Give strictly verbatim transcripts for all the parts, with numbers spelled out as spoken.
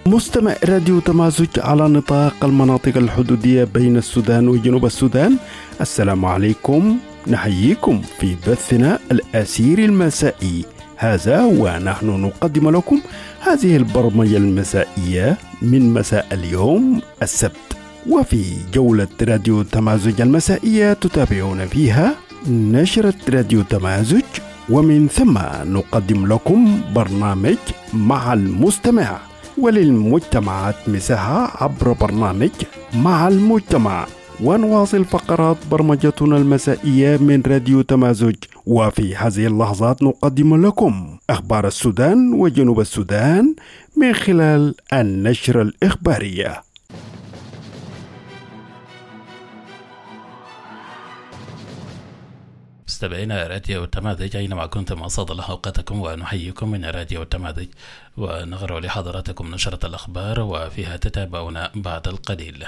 مستمع راديو تمازج على نطاق المناطق الحدودية بين السودان وجنوب السودان، السلام عليكم. نحييكم في بثنا الأسير المسائي هذا، ونحن نقدم لكم هذه البرمجة المسائية من مساء اليوم السبت. وفي جولة راديو تمازج المسائية تتابعون فيها نشرة راديو تمازج، ومن ثم نقدم لكم برنامج مع المستمع، وللمجتمعات مساحة عبر برنامج مع المجتمع. ونواصل فقرات برمجتنا المسائية من راديو تمازج، وفي هذه اللحظات نقدم لكم أخبار السودان وجنوب السودان من خلال النشرة الإخبارية. مستمعينا راديو تمازج أينما كنتم أسعد الله أوقاتكم، ونحييكم من راديو تمازج، ونغرو لحضراتكم نشرة الأخبار وفيها تتابعون بعد القليل.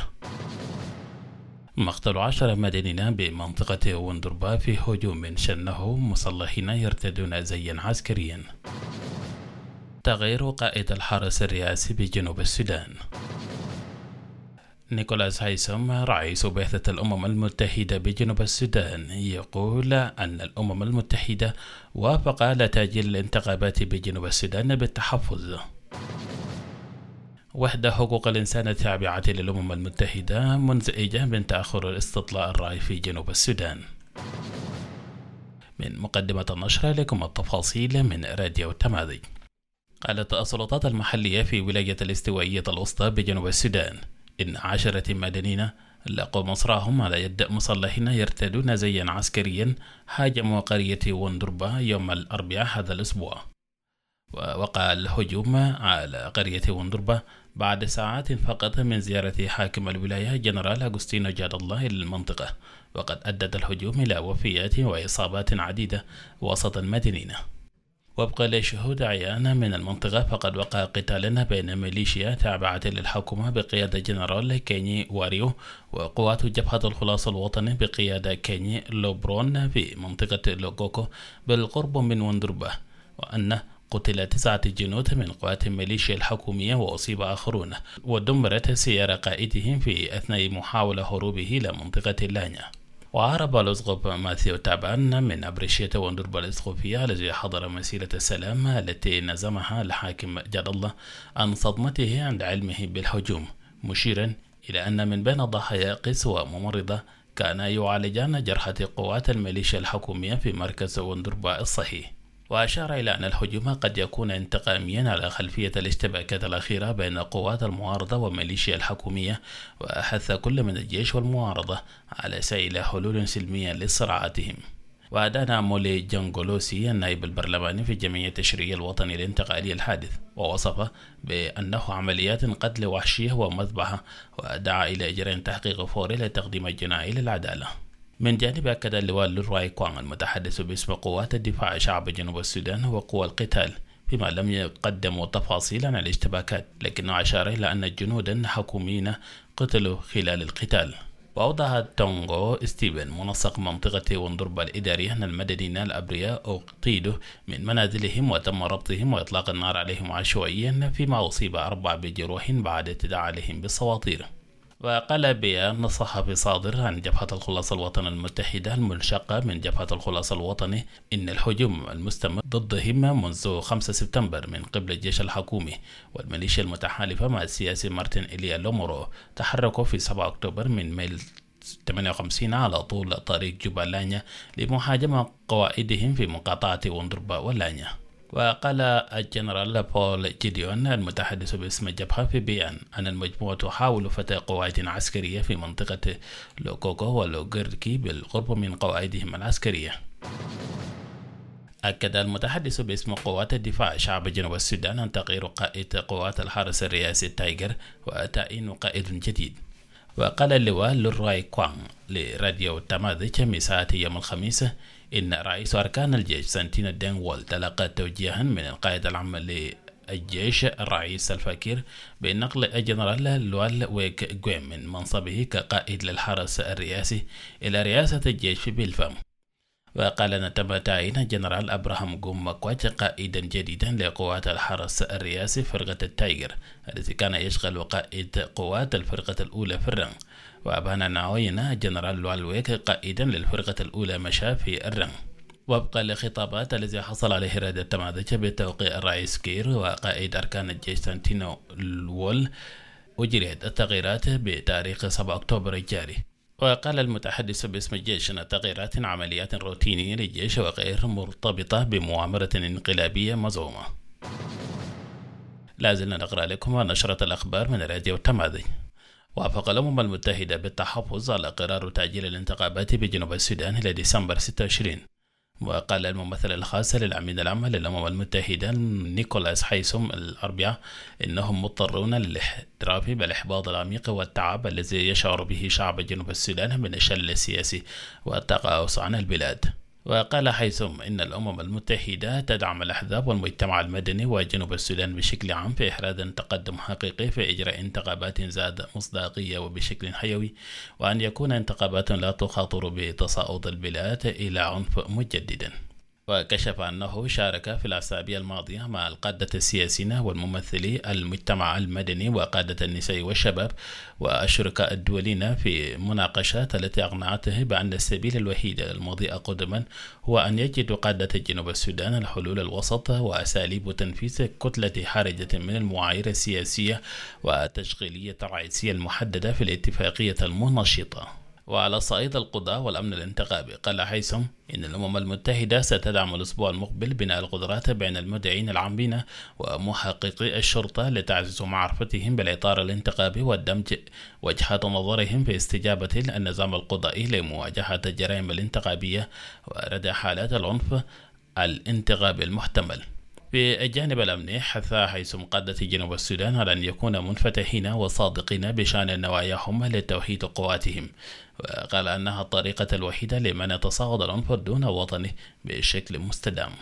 مقتل عشر مدنيين بمنطقة وندربا في هجوم شنه مسلحين يرتدون زيا عسكريا. تغيير قائد الحرس الرئاسي بجنوب السودان. نيكولاس هيثم رئيس بعثة الأمم المتحدة بجنوب السودان يقول أن الأمم المتحدة وافق على تأجيل الانتخابات بجنوب السودان بالتحفظ. وحدة حقوق الإنسان التابعة للأمم المتحدة منزعجة من تأخر استطلاع الرأي في جنوب السودان. من مقدمة النشرة لكم التفاصيل من راديو تمازج. قالت السلطات المحلية في ولاية الاستوائية الوسطى بجنوب السودان إن عشرة مدنيين لقوا مصراهم على يد مسلحين يرتدون زيا عسكريا هاجموا قرية وندربا يوم الأربعاء هذا الأسبوع. ووقع الهجوم على قرية وندربا بعد ساعات فقط من زيارة حاكم الولاية جنرال أغسطينو جاد الله إلى المنطقة، وقد أدت الهجوم إلى وفيات وإصابات عديدة وسط المدنيين. وفقا لشهود عيان من المنطقة، فقد وقع قتال بين ميليشيا تابعة للحكومة بقيادة جنرال كيني واريو وقوات جبهة الخلاص الوطني بقيادة كيني لوبرون في منطقة لوغوكو بالقرب من وندربا، وأن قتل تسعة جنود من قوات الميليشيا الحكومية وأصيب آخرون، ودمرت سيارة قائدهم في أثناء محاولة هروبه إلى منطقة اللانيا. وعرب الأسقف ماثيو تابان من أبرشية وندربا الإسقفية الذي حضر مسيرة السلام التي نظمها الحاكم جاد الله عن صدمته عند علمه بالهجوم، مشيرا إلى أن من بين الضحايا قس وممرضة كان يعالجان جرحى قوات الميليشيا الحكومية في مركز وندربا الصحي. وأشار إلى أن الهجوم قد يكون انتقاميا على خلفية الاشتباكات الأخيرة بين قوات المعارضة والميليشيا الحكومية، وحث كل من الجيش والمعارضة على سعي إلى حلول سلمية لصراعاتهم. وأدان مولي جنغولوسي النائب البرلماني في الجمعية التشريعية الوطني الانتقالي الحادث، ووصفه بأنه عمليات قتل وحشية ومذبحة، ودعا إلى إجراء تحقيق فوري لتقديم الجنائي للعدالة. من جانب أكد اللواء لوراي كوان المتحدث باسم قوات الدفاع شعب جنوب السودان وقوى القتال، بما لم يقدموا تفاصيلا عن الاشتباكات، لكنه أشار إلى أن جنودا حكوميين قتلوا خلال القتال. وأوضح تونغو ستيفن منسق منطقة وندربا الإدارية أن المدنيين الأبرياء اقتيدوا من منازلهم وتم ربطهم وإطلاق النار عليهم عشوائيا، فيما أصيب أربعة بجروح بعد اعتداء عليهم بالصواطير. وقال بيان صحفي صادر عن جبهة الخلاص الوطني المتحدة المنشقة من جبهة الخلاص الوطني إن الهجوم المستمر ضدهم منذ خمسة سبتمبر من قبل الجيش الحكومي والميليشيا المتحالفة مع السياسي مارتن إليا لومورو تحركوا في سبعة أكتوبر من ميل ثمانية وخمسين على طول طريق جوبا لانيا لمهاجمة قوائدهم في مقاطعة وندربا واللانيا. وقال الجنرال بول جيديون المتحدث باسم الجبهة في بيان أن المجموعة تحاول فتح قواعد عسكرية في منطقة لوكوكو ولوغيركي بالقرب من قواعدهم العسكرية. أكد المتحدث باسم قوات الدفاع شعب جنوب السودان أن تغيير قائد قوات الحرس الرئاسي التايجر وتعيين قائد جديد. وقال اللواء لوراي كوان لراديو تمازج مساء يوم الخميس إن رئيس أركان الجيش سانتينا دين وول تلقى توجيها من القائد العام للجيش الرئيس الفكير بنقل الجنرال لوال ويك جويم من منصبه كقائد للحرس الرئاسي إلى رئاسة الجيش في بلفام. وقال أن تم تعيين جنرال أبراهام جوم مكواج قائدا جديدا لقوات الحرس الرئاسي فرقة التايجر الذي كان يشغل قائد قوات الفرقة الأولى في الرنج. وأبان أن عين جنرال لوالويك قائدا للفرقة الأولى مشى في الرنج. وفقا لخطابات الذي حصل عليه راديو التماذج بتوقيع الرئيس كير وقائد أركان الجيش سانتينو الوول، أجريت التغييرات بتاريخ سبعة أكتوبر الجاري. وقال المتحدث باسم الجيش أن التغييرات عمليات روتينية للجيش وغير مرتبطة بمؤامرة انقلابية مزعومة. لازلنا نقرأ لكم نشرة الأخبار من راديو التماذج. وافق الأمم المتحدة بالتحفظ على قرار تأجيل الانتخابات بجنوب السودان إلى ديسمبر ستة وعشرين. وقال الممثل الخاص للعميد العام للأمم المتحدة نيكولاس حيسوم الأربعاء إنهم مضطرون للاعتراف بالإحباط العميق والتعب الذي يشعر به شعب جنوب السودان من الشلل السياسي والتقاعس عن البلاد. وقال حيسوم إن الأمم المتحدة تدعم الأحزاب والمجتمع المدني وجنوب السودان بشكل عام في إحراز تقدم حقيقي في إجراء انتخابات ذات مصداقية وبشكل حيوي، وأن يكون انتخابات لا تخاطر بتصاعد البلاد إلى عنف مجددا. وكشف أنه شارك في الأسابيع الماضية مع القادة السياسيين والممثلي المجتمع المدني وقادة النساء والشباب والشركاء الدوليين في مناقشات التي أقنعته بأن السبيل الوحيد للمضي قدما هو أن يجد قادة جنوب السودان الحلول الوسط وأساليب تنفيذ كتلة حرجة من المعايير السياسية والتشغيلية الرئيسية المحددة في الاتفاقية المنشطة. وعلى الصعيد القضاء والأمن الانتخابي، قال حيثم إن الأمم المتحدة ستدعم الأسبوع المقبل بناء القدرات بين المدعين العامين ومحققي الشرطة لتعزيز معرفتهم بالإطار الانتخابي والدمج وجهات نظرهم في استجابة النظام القضائي لمواجهة الجرائم الانتخابية وردع حالات العنف الانتخابي المحتمل. في الجانب الأمني، حث حيثم قادة جنوب السودان على أن يكونوا منفتحين وصادقين بشأن نواياهم لتوحيد قواتهم، وقال أنها الطريقة الوحيدة لمن يتصاعد العنف دون وطنه بشكل مستدام.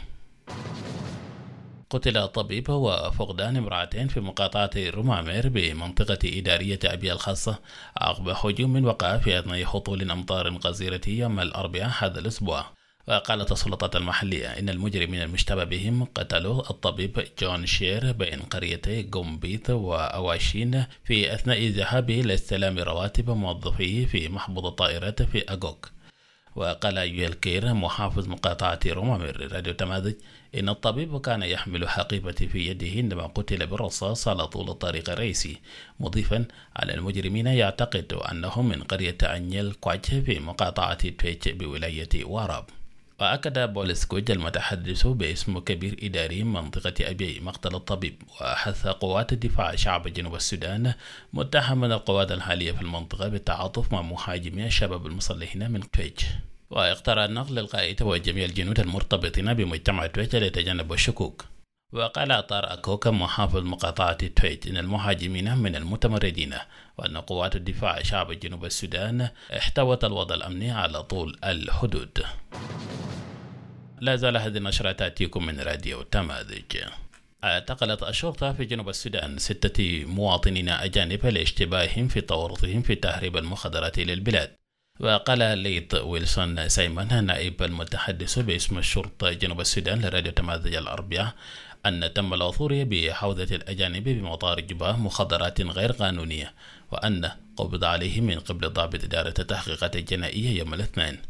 قتل طبيب وفقدان امرأتين في مقاطعة رومامير بمنطقة إدارية أبيا الخاصة عقب هجوم وقع في أثناء هطول أمطار غزيرة يوم الأربعاء هذا الأسبوع. وقالت السلطات المحلية إن المجرمين المشتبه بهم قتلوا الطبيب جون شير بين قريتي قومبيت وأواشين في أثناء ذهابه لاستلام رواتب موظفيه في محبط الطائرات في أغوك. وقال يويل كير محافظ مقاطعة رومامير راديو تماذج إن الطبيب كان يحمل حقيبة في يده عندما قتل بالرصاص على طول الطريق الرئيسي، مضيفا أن المجرمين يعتقد أنهم من قرية أنيل كواج في مقاطعة تويتش بولاية واراب. وأكد بوليس كوج المتحدث باسم كبير إداري منطقة أبي مقتل الطبيب، وحث قوات الدفاع شعب جنوب السودان متهما القوات الحالية في المنطقة بالتعاطف مع محاجمي الشباب المسلحين من تويج. واختار النقل للقائد وجميع الجنود المرتبطين بمجتمع تويج لتجنب الشكوك. وقال أطار أكوك محافظ مقاطعة تويج إن المهاجمين من المتمردين، وأن قوات الدفاع شعب جنوب السودان احتوت الوضع الأمني على طول الحدود. لا زال هذه النشرة تأتيكم من راديو تماذج. اعتقلت الشرطة في جنوب السودان ستة مواطنين أجانب لاشتباههم في تورطهم في تهريب المخدرات للبلاد. وقال ليت ويلسون سايمون نائب المتحدث باسم الشرطة جنوب السودان لراديو تماذج الأربعاء أن تم العثور بحوزة الأجانب بمطار جباه مخدرات غير قانونية، وأن قبض عليهم من قبل ضابط إدارة التحقيقات الجنائية يوم الاثنين.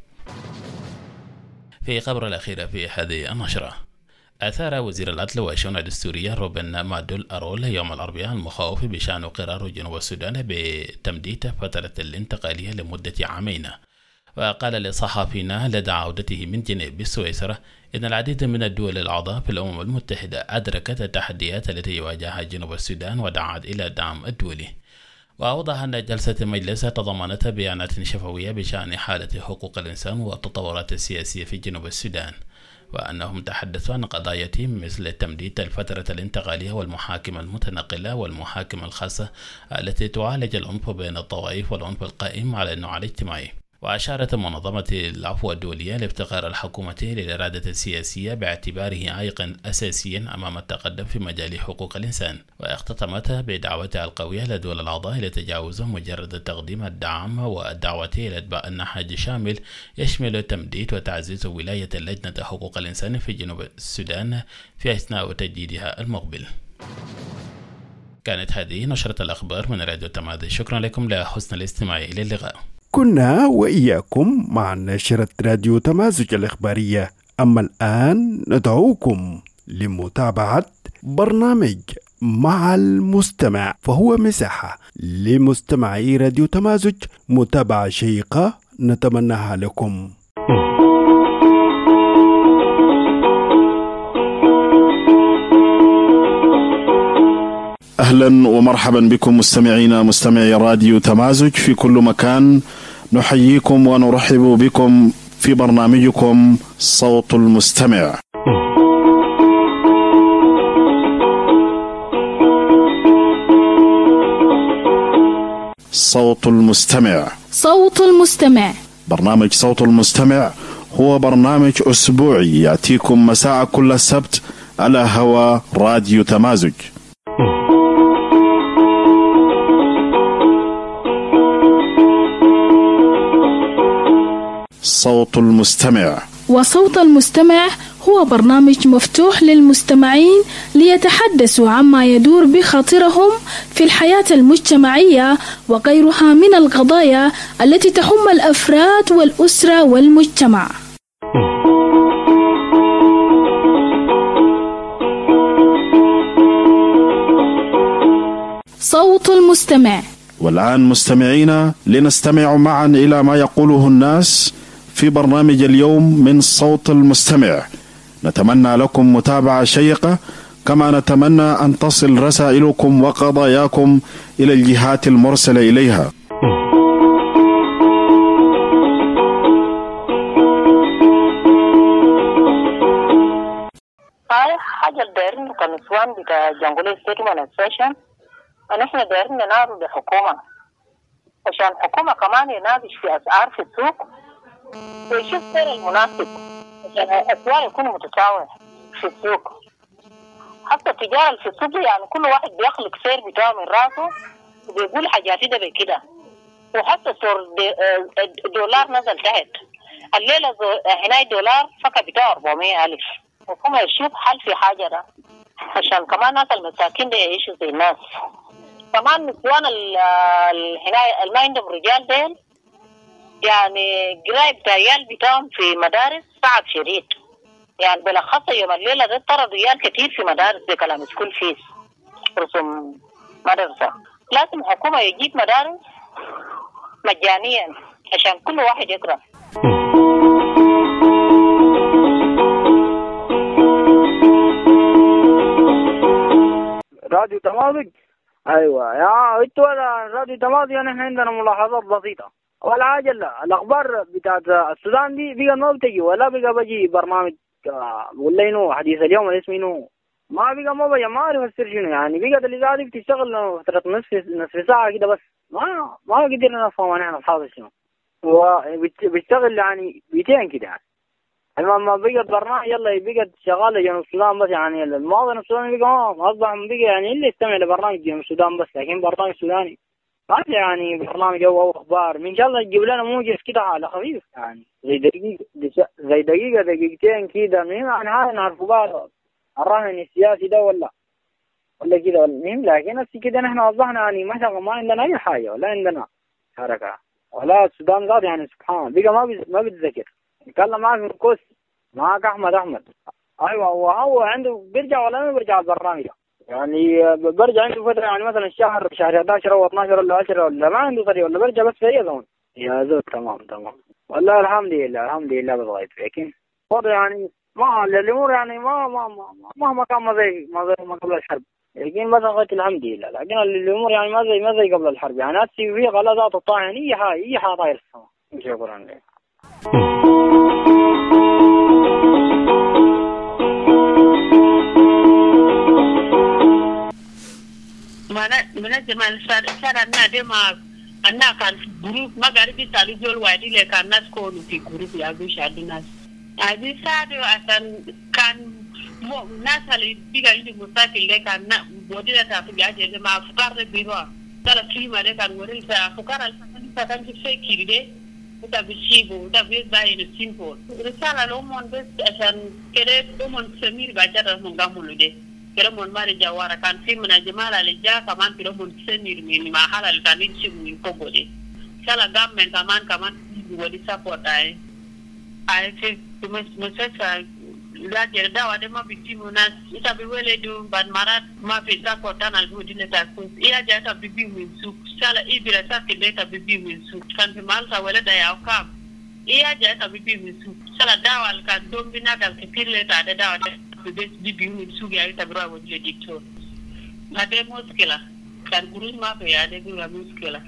في خبر الأخير في هذه النشرة، أثار وزير العدل والشؤون الدستورية روبن مادول أرول يوم الأربعاء المخاوف بشأن قرار جنوب السودان بتمديد فترة الانتقالية لمدة عامين. وقال لصحافينا لدى عودته من جنيف بالسويسرا إن العديد من الدول الأعضاء في الأمم المتحدة أدركت التحديات التي يواجهها جنوب السودان ودعت إلى الدعم الدولي. وأوضح أن جلسة المجلس تضمنت بيانات شفوية بشأن حالة حقوق الإنسان والتطورات السياسية في جنوب السودان، وأنهم تحدثوا عن قضايا مثل تمديد الفترة الانتقالية والمحاكم المتنقلة والمحاكم الخاصة التي تعالج العنف بين الطوائف والعنف القائم على النوع الاجتماعي. وأشارت منظمة العفو الدولية لافتقار الحكومة للإرادة السياسية باعتباره عائقا أساسيا أمام التقدم في مجال حقوق الإنسان، واختتمت بدعوتها القوية لدول الأعضاء لتجاوز مجرد تقديم الدعم والدعوة إلى إتباع النهج شامل يشمل التمديد وتعزيز ولاية لجنة حقوق الإنسان في جنوب السودان في أثناء تجديدها المقبل. كانت هذه نشرة الأخبار من راديو تماذج. شكرا لكم لحسن الاستماع. إلى اللقاء. كنا وإياكم مع نشرة راديو تمازج الإخبارية. أما الآن ندعوكم لمتابعة برنامج مع المستمع، فهو مساحة لمستمعي راديو تمازج متابعة شيقة نتمناها لكم. أهلا ومرحبا بكم مستمعينا مستمعي راديو تمازج في كل مكان. نحييكم ونرحب بكم في برنامجكم صوت المستمع. صوت المستمع. صوت المستمع. برنامج صوت المستمع هو برنامج أسبوعي يأتيكم مساء كل سبت على هوا راديو تمازج. صوت المستمع. وصوت المستمع هو برنامج مفتوح للمستمعين ليتحدثوا عما يدور بخاطرهم في الحياة المجتمعية وغيرها من القضايا التي تهم الأفراد والأسرة والمجتمع. صوت المستمع. والآن مستمعينا لنستمع معا إلى ما يقوله الناس في برنامج اليوم من صوت المستمع. نتمنى لكم متابعة شيقة، كما نتمنى أن تصل رسائلكم وقضاياكم إلى الجهات المرسلة إليها. هاي حاجة دايرين كنسوان بتاع جنغولي ستيتمنت أسوشيشن، ونحن دايرين ننادوا بحكومة عشان الحكومة كمان يناقش في أسعار في السوق ويشوف سعر المناسب عشان الأسعار يكون متساوية في السوق. حتى التجارة في السوق يعني كل واحد بيخلق سعر بتاعه من راسه وبيقول حاجات ده بكده، وحتى صور الدولار نزل تحت الليلة هنا الدولار فكا بتاعه أربعمية ألف. الحكومة يشوف حل في حاجة ده عشان كمان ناس المساكين ده يعيشوا زي الناس. كمان نسوان هنا ما عندهم رجال ديل يعني قرايب عيال بتاعهم في مدارس صعب شديد، يعني بالأخص يوم الليلة ده طرد عيال كتير في مدارس بكلام سكول فيس رسم مدرسة. لازم الحكومة يجيب مدارس مجانيا عشان كل واحد يقرأ. راديو تمازج. ايوه يا انتوا راديو تمازج. يعني احنا عندنا ملاحظات بسيطه. ولا حاجه، لا الاخبار بتاعت السودان دي بقى ما بتجي، ولا بقى بجي برنامج ولا انه حديث اليوم اللي اسمه انه ما بقى ما بجي ما اعرف السر شنو. يعني بقى الاذاعه دي بتشتغل فتره نصف نصف ساعه كده بس، ما ما قدرنا نفهم احنا الحاضر شنو. وبيشتغل يعني مئتين كده يعني. المهم بقى برنامج يلا بقى شغال جنوب السودان بس، يعني المواطن السوداني بقى ما اصبح بقى يعني اللي يستمع لبرنامج جنوب السودان بس، لكن برنامج سوداني ما في يعني برنامج او اخبار. من شاء الله تجيب لنا موجز كده على خفيف يعني زي دقيقه زي دقيقه دقيقتين كده، المهم يعني هاي نعرفوا بقى الراهن السياسي ده ولا ولا كده المهم. لكن هسه كده نحن اصبحنا يعني مثلا ما عندنا اي حاجه ولا عندنا حركه ولا السودان ذات يعني سبحان بقى ما بي ما بتذكر. نتكلم معك من كوس معك احمد احمد ايوه، وهو عنده بيرجع ولا ما بيرجع البرنامج يعني برجع عنده فتره يعني مثلا شهر شهر احد عشر او اثناشر ولا عشرة ولا ما عنده طريقه ولا برجع بس في زون يا زود. تمام تمام والله الحمد لله الحمد لله بتغير. لكن وضع يعني ما الامور يعني ما ما ما مهما كان ما زي ما زي ما قبل الحرب، لكن بس غير الحمد لله. لكن الامور يعني ما زي ما زي قبل الحرب يعني هسه في غلطات الطاعن اي حاجه اي حاجه طاير السماء. شكرا لك. منجم الشارع النادي ما أنا كان في جروب ما قاعد بيسألوا جول وادي لك الناس كانوا في جروب يابو شادو ناس هذه سادة عشان كان مو ناس اللي بيجا عندي مشاكل لك أنا بودي لا تفهم يا جماعة ما فكر بيروا ترى في ما لك أنا وري فكر الفكر في شيء كده وده بيشيبه وده بيزايد سيمبل رسالة لهم بس عشان كده هم سمير بعجرة هم قاموا ده كده من ماري جوارا كان في من الجمال اللي جاء كمان كده من سمير من محل اللي كان يجيب من كوبو ده كلا قام من كمان كمان ودي سبورت أي أي في مس مسافة لا جردا وده ما بيجيبوا ناس إذا بيولدوا بعد مرات ما في سبورت أنا الودي نتاكل إذا جاء تبيبي من سوق كلا إبرة سكين تبيبي من سوق كان في مال سوالة ده يا أوكام إذا جاء تبيبي من سوق كلا داوا كان دوم بينا كان كثير لتا داوا بس بيبي من سوق يعني تبرع ودي دكتور هذا مشكلة كان قرون ما في هذا بيبقى مشكلة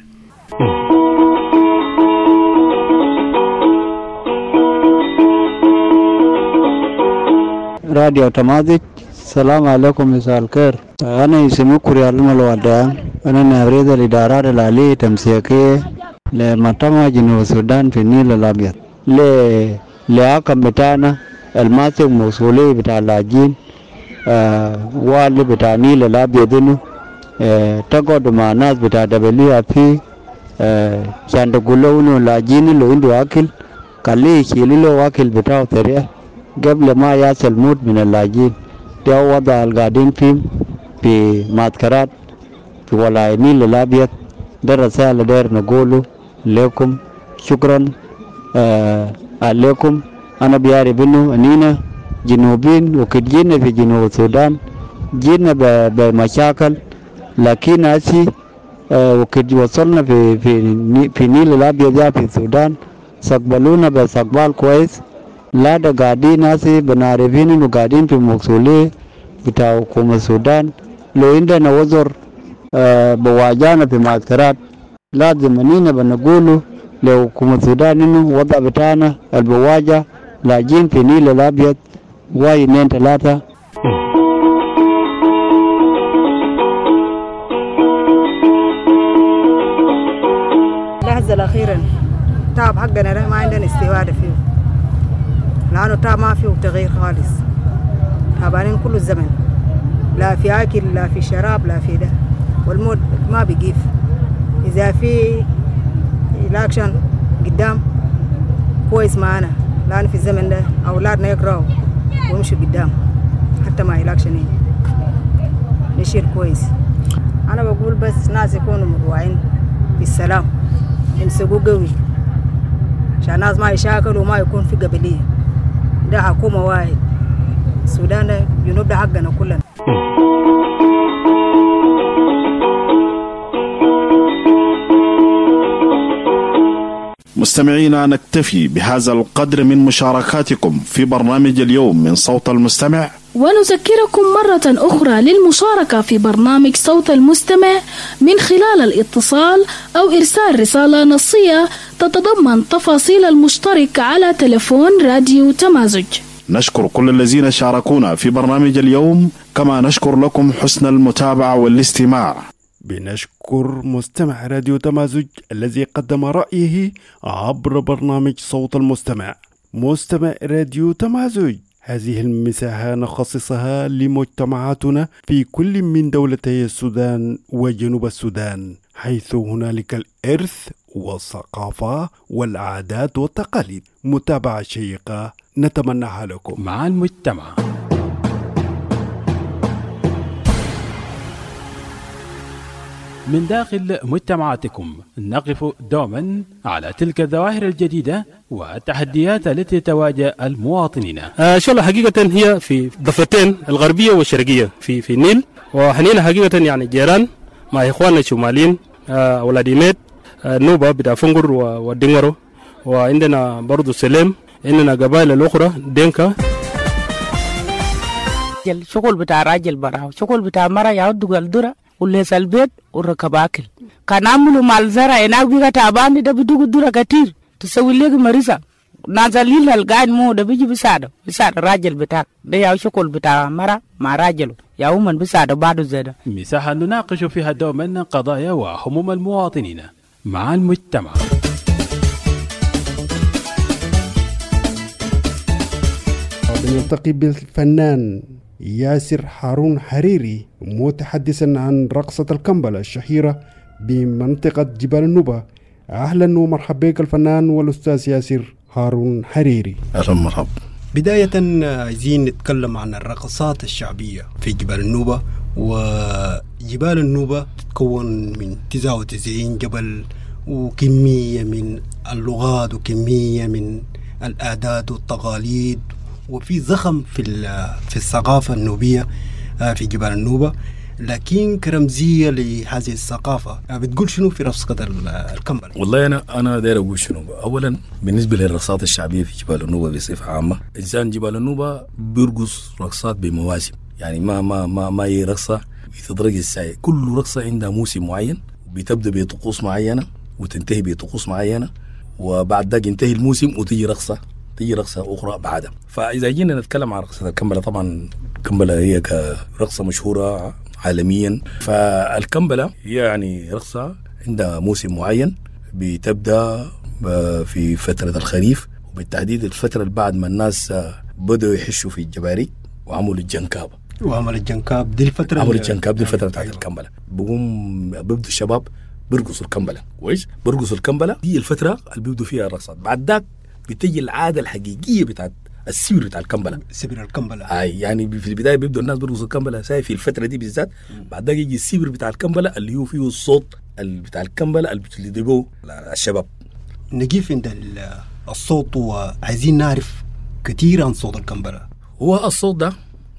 راديو تمازج السلام عليكم مساء الخير. أنا اسمي كوريال ملودا. أنا نريد الإدارات العالية تمسيكية لمطمع جنوب السودان في النيل الأبيض. ل لأكم بتاعنا الماسك مسؤولي بتاع اللاجين آه والي بتاع النيل الأبيض إنه آه تقعد مع ناس بتاع دبليو في آه كان تقولوا إنه اللاجين اللي عنده أكل كلي يشيل له أكل بتاعه تريه قبل ما يصل موت من اللاجين. ده وضع القاعدين فيه في معسكرات في ولاية النيل الأبيض. ده رسالة داير نقوله لكم شكرا آه عليكم. أنا بيعرف إنه أنينا جنوبين وكد جينا في جنوب السودان جينا بمشاكل لكن أسي آه وكد وصلنا في في في النيل الأبيض في السودان استقبلونا باستقبال كويس. لا ده قاعدين ناسي بنعرفين إنه قاعدين في مسؤولية بتاع حكومة السودان. لو عندنا وزر آه بواجهنا في معسكرات لازم أنينا بنقوله لحكومة السودان إنه وضع بتاعنا البواجه لاجين في النيل الأبيض واي اثنين ثلاثة. لحظة الأخيرة تعب حقنا ما عندنا استفادة فيه لأنه تعب ما فيه تغيير خالص. تعبانين كل الزمن لا في أكل لا في شراب لا في ده والموت ما بيقيف. إذا في الأكشن قدام كويس معنا لأن في الزمن ده أولادنا يقرأوا ويمشوا قدام حتى ما الأكشن هنا نشير كويس. أنا بقول بس ناس يكونوا مروعين بالسلام يمسكوا قوي عشان الناس ما يشاكلوا وما يكون في قبلية. ده حكومة واحد السودان ده جنوب ده حقنا كلنا. مستمعينا نكتفي بهذا القدر من مشاركاتكم في برنامج اليوم من صوت المستمع ونذكركم مرة أخرى للمشاركة في برنامج صوت المستمع من خلال الاتصال أو إرسال رسالة نصية تتضمن تفاصيل المشترك على تلفون راديو تمازج. نشكر كل الذين شاركونا في برنامج اليوم كما نشكر لكم حسن المتابعة والاستماع. بنشكر مستمع راديو تمازج الذي قدم رأيه عبر برنامج صوت المستمع. مستمع راديو تمازج هذه المساحة نخصصها لمجتمعاتنا في كل من دولتي السودان وجنوب السودان، حيث هنالك الإرث والثقافة والعادات والتقاليد. متابعة شيقة نتمناها لكم. مع المجتمع من داخل مجتمعاتكم نقف دوما على تلك الظواهر الجديدة والتحديات التي تواجه المواطنين. آه شو حقيقة هي في ضفتين الغربية والشرقية في في النيل، وحنينا حقيقة يعني جيران مع إخواننا الشماليين آه ولاديميت آه نوبة بتاع فنقر والدنغرو، وعندنا برضو سليم، عندنا قبائل الأخرى دينكا. شغل بتاع راجل برا شغل بتاع مرة يعود الدرة وليس البيت وركب أكل. كان عملوا مال زرع هناك بيجا تعبان ده بدو الدرة كتير تسوي لك مريضة نازلين القاعد مو ده بيجي بساعده بساعد راجل بتاعك ده يا شغل بتاع مرة مع راجله يا أمم بساعده بعده زيادة. مساحة نناقش فيها دوما قضايا وهموم المواطنين مع المجتمع. بنلتقي بالفنان ياسر هارون حريري متحدثا عن رقصة الكمبلة الشهيرة بمنطقة جبال النوبة. أهلا ومرحبا بك الفنان والأستاذ ياسر هارون حريري. أهلا مرحبا. بداية عايزين نتكلم عن الرقصات الشعبية في جبال النوبة. وجبال النوبة تتكون من تسعة وتسعين جبل وكمية من اللغات وكمية من الآدات والتقاليد، وفي زخم في في الثقافة النوبية في جبال النوبة. لكن كرمزية لهذه الثقافة بتقول شنو في رقصة الكمبلة؟ والله أنا أنا داير أقول شنو. أولا بالنسبة للرقصات الشعبية في جبال النوبة بصفة عامة، إنسان جبال النوبة بيرقص رقصات بمواسم، يعني ما ما ما ما هي رقصة بتدرج الساعة. كل رقصة عندها موسم معين، بتبدأ بطقوس معينة وتنتهي بطقوس معينة، وبعد ذلك ينتهي الموسم وتيجي رقصة تيجي رقصة أخرى بعدها. فإذا جينا نتكلم عن رقصة الكمبلة، طبعا الكمبلة هي كرقصة مشهورة عالميا. فالكمبلة يعني رقصة عندها موسم معين، بتبدأ في فترة الخريف، وبالتحديد الفترة اللي بعد ما الناس بدأوا يحشوا في الجباريك وعملوا الجنكاب. وعمل الجنكاب دي الفترة عمل الجنكاب دي الفترة بتاعت الكمبلة. بقوم بيبدو الشباب بيرقصوا الكمبلة كويس، بيرقصوا الكمبلة دي الفترة اللي بيبدوا فيها الرقصات. بعد ذاك بتجي العادة الحقيقية بتاعت السبر بتاع الكمبلة. سبر الكمبلة اي يعني في البداية بيبدوا الناس بيرقصوا الكمبلة ساي في الفترة دي بالذات. بعد ذاك يجي السبر بتاع الكمبلة اللي هو فيه الصوت بتاع الكمبلة اللي بيدبوه الشباب. نجيف عند الصوت، وعايزين نعرف كثير عن صوت الكمبلة. هو الصوت ده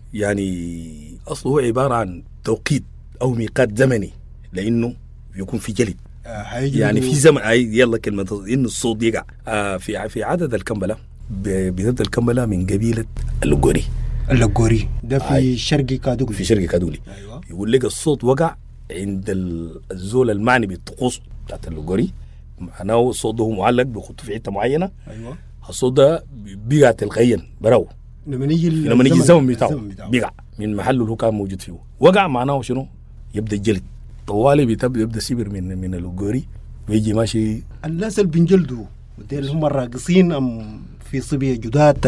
يعني أصله هو عبارة عن توقيت أو ميقات زمني، لأنه يكون في جلد آه يعني في زمن. أي يلا كلمة إنه الصوت يقع آه في في عدد الكمبلة. بتبدأ الكمبلة من قبيلة اللقوري. اللقوري ده في آه شرقي كادولي. في شرقي كادولي. أيوة. يقول لك الصوت وقع عند الزول المعني بالطقوس بتاعت اللقوري، معناه الصوت ده هو معلق بيخطه في حتة معينة. أيوة. الصوت ده بيقع تلقائيا براو لما نيجي لما نيجي الزمن بتاعه بيقع من محله اللي هو كان موجود فيه. وقع معناه شنو؟ يبدا الجلد طوالي بيبدا يبدا سيبر من من اللقوري ويجي ماشي. الناس اللي بينجلدوا ديل هم الراقصين ام في صبيه جداد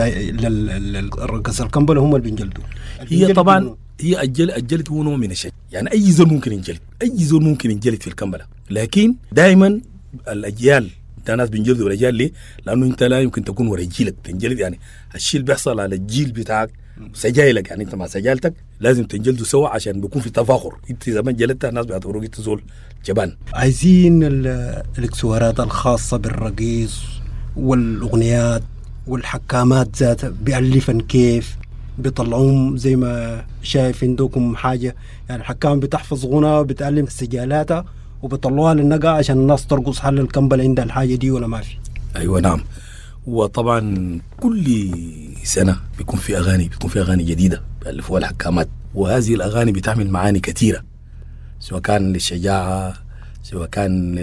للرقص الكمبلة هم اللي بينجلدوا. هي طبعا هي الجلد الجلد هو نوع من الشيء، يعني اي زول ممكن ينجلد، اي زول ممكن ينجلد في الكمبلة. لكن دائما الاجيال ده ناس بينجلدوا الرجال ليه؟ لانه انت لا يمكن تكون ورا جيلك تنجلد، يعني الشيء اللي بيحصل على الجيل بتاعك سجايلك، يعني انت مع سجالتك لازم تنجلدوا سوا عشان بيكون في تفاخر. انت اذا ما جلدتها الناس بيعتبروك انت زول جبان. عايزين الاكسوارات الخاصه بالرقيص والاغنيات والحكامات ذاتها بيألفن كيف بيطلعوهم زي ما شايف عندكم حاجه، يعني الحكام بتحفظ غنى بتعلم سجالاتها وبيطلعوها للنقا عشان الناس ترقص حل الكمبلة عندها الحاجة دي ولا ما في؟ أيوة نعم. وطبعا كل سنة بيكون في أغاني بيكون في أغاني جديدة بيألفوها الحكامات، وهذه الأغاني بتعمل معاني كثيرة، سواء كان للشجاعة سواء كان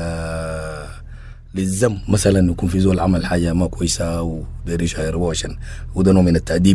لل للذم مثلا، يكون في زول عمل حاجة ما كويسة ودير يشهر عشان وده نوع من التأديب،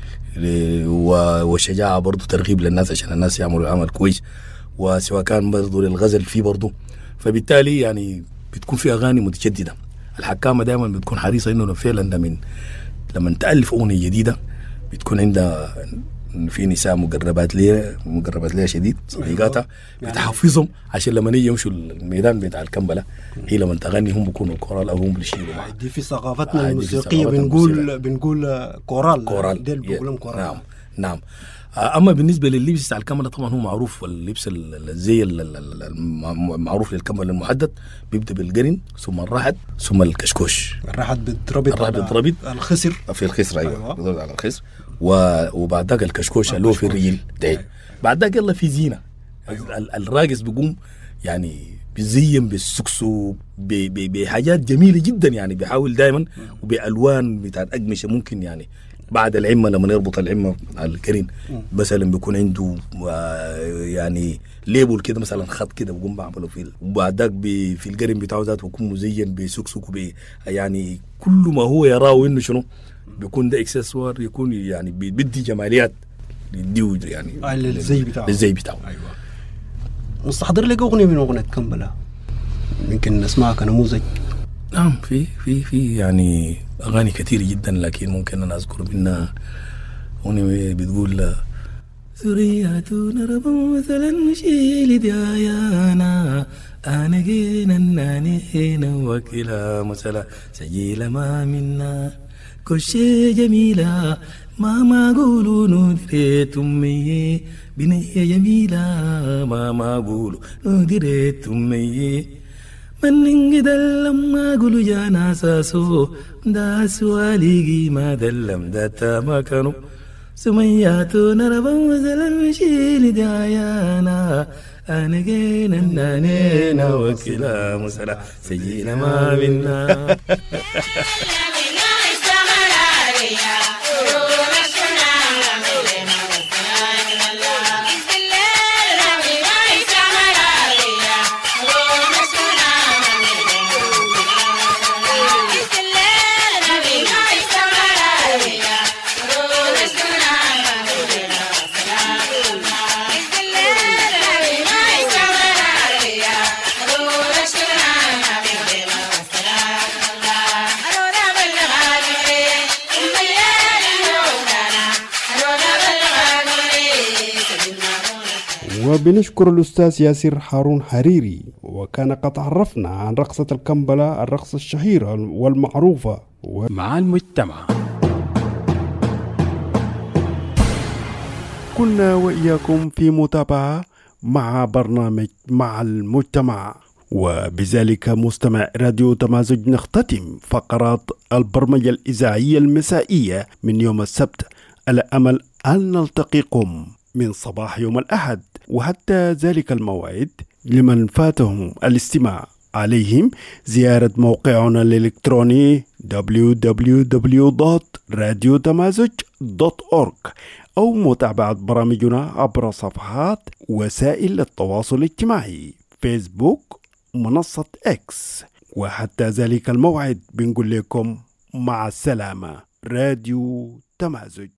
والشجاعة برضو ترغيب للناس عشان الناس يعملوا عمل كويس، وسواء كان برضو للغزل فيه برضو. فبالتالي يعني بتكون في أغاني متجددة. الحكامة دائما بتكون حريصة إنه فعلا ده من لما تألف أغنية جديدة بتكون عندها في نساء مقربات ليه مقربات ليه شديد صديقاتها بتحفظهم عشان لما نيجي يمشوا الميدان بتاع الكمبلة هي لما تغني هم بيكونوا كورال أو هم بيشيلوا معها. دي في ثقافتنا آه الموسيقية بنقول بنقول كورال كورال ديل بيقولون كورال. نعم نعم. أما بالنسبة لللبس بتاع الكمبلة طبعا هو معروف، اللبس الزي المعروف للكمبلة المحدد بيبدأ بالقرن ثم الرحد ثم الكشكوش. الرحد بتربط الرحد بتربط الخصر في الخصر. أيوة بيضرب على الخصر. وبعد ذاك الكشكوش اللي هو في الرجل ده. بعد ذاك يلا في زينة. الراقص بيقوم يعني بيزين بالسكسو بحاجات جميلة جدا، يعني بيحاول دائما وبألوان بتاعت أقمشة ممكن، يعني بعد العمة لما يربط العمة على الكرين مثلا بيكون عنده يعني ليبل كده مثلا خط كده بيقوم بعمله فيه، وبعد ذاك في القرن بتاعه ذاته بيكون مزين بسكسك وب يعني كل ما هو يراه انه شنو بيكون ده اكسسوار، يكون يعني بدي جماليات يديو يعني للزي بتاعه للزي بتاعه. ايوه. مستحضر لك اغنيه من اغنيه كمبلة ممكن نسمعها كنموذج؟ نعم، في في في يعني أغاني كثير جدا، لكن ممكن أنا أذكر منها أغنية بتقول سورياتنا ربا مثلا مشيل ديانا أنا جينا نانينا وكلا مثلا سجيل ما منا كل شيء جميلة ما ما قولوا ندريت أمي بنية جميلة ما ما قولوا ندريت أمي من ننقد لما قولوا جانا ساسو دا سواليقي ما دلم داتا ما كانوا سمياتنا ربا مثلا مشيل ديانا أنا جينا نانينا وكلا مثلا سجيل ما منا وبنشكر الأستاذ ياسر هارون حريري، وكان قد عرفنا عن رقصة الكمبلة، الرقصة الشهيرة والمعروفة مع المجتمع. كنا وإياكم في متابعة مع برنامج مع المجتمع، وبذلك مستمع راديو تمازج نختتم فقرات البرمجة الإذاعية المسائية من يوم السبت، على أمل أن نلتقيكم من صباح يوم الأحد. وحتى ذلك الموعد لمن فاتهم الاستماع عليهم زيارة موقعنا الإلكتروني دبليو دبليو دبليو دوت راديو تمازج دوت أورج أو متابعة برامجنا عبر صفحات وسائل التواصل الاجتماعي فيسبوك، منصة إكس. وحتى ذلك الموعد بنقول لكم مع السلامة. راديو تمازج.